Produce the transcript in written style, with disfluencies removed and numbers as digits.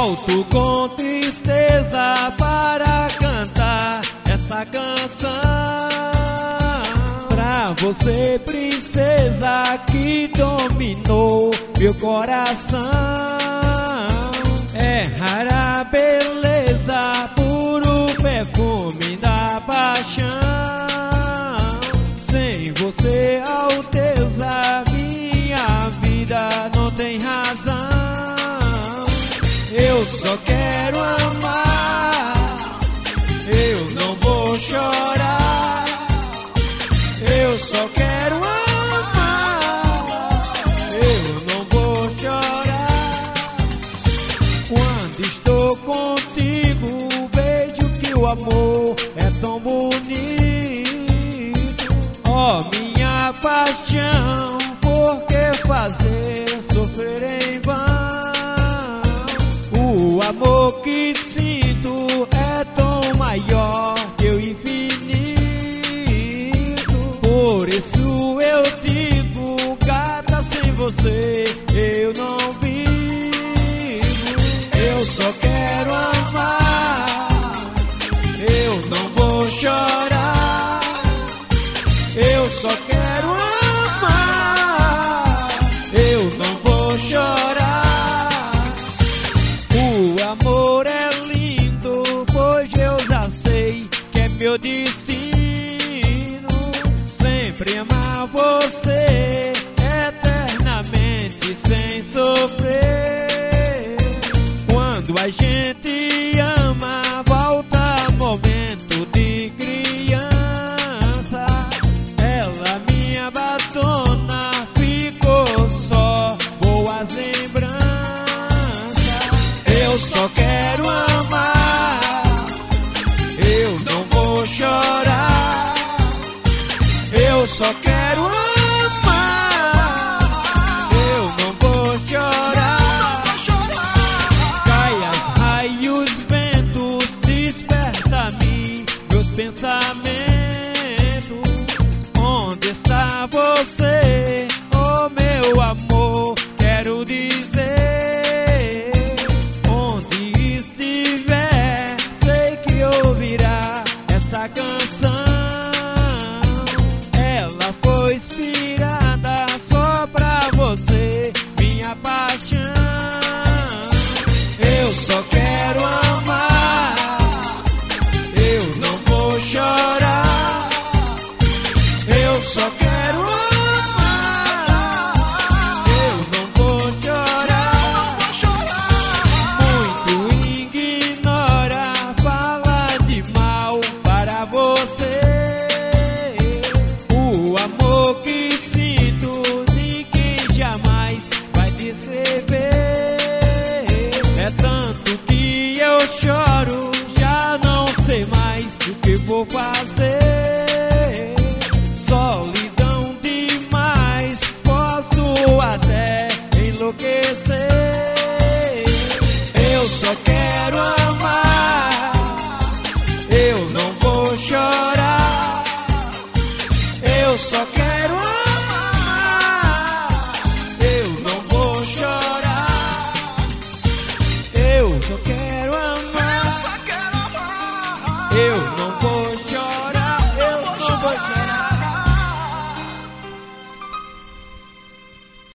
Volto com tristeza para cantar essa canção pra você, princesa, que dominou meu coração. É rara a beleza, puro perfume da paixão. Sem você, Alteza, minha vida não tem razão. Eu só quero amar, eu não vou chorar. Eu só quero amar, eu não vou chorar. Quando estou contigo, vejo que o amor é tão bonito. Oh, minha paixão, por que fazer sofrer em vão? O amor que sinto é tão maior que o infinito. Por isso eu digo, gata, sem você eu não vivo. Eu só quero amar, eu não vou chorar. Eu só quero amar, eu não vou chorar. O amor é lindo, pois eu já sei que é meu destino. Sempre amar você, eternamente sem sofrer. Quando a gente ama, volta momento de criança. Ela me abandona, ficou só boas lembranças. Eu só quero amar, eu não vou chorar. Eu só quero amar, eu não vou chorar. Cai as raios, ventos, desperta-me meus pensamentos. Onde está você, oh meu amor? Quero dizer, onde estiver, sei que ouvirá essa canção. Ela foi inspirada só pra você, minha paixão. Eu só quero amar, eu não vou chorar. Eu só quero amar, eu não vou chorar. Muito ignora, fala de mal para você. O amor que sinto, ninguém jamais vai descrever. É tanto que eu choro, já não sei mais o que vou fazer. Solidão demais, posso até enlouquecer. Eu só quero amar, eu não vou chorar. Eu só quero amar, eu não vou chorar. Eu só quero amar, eu não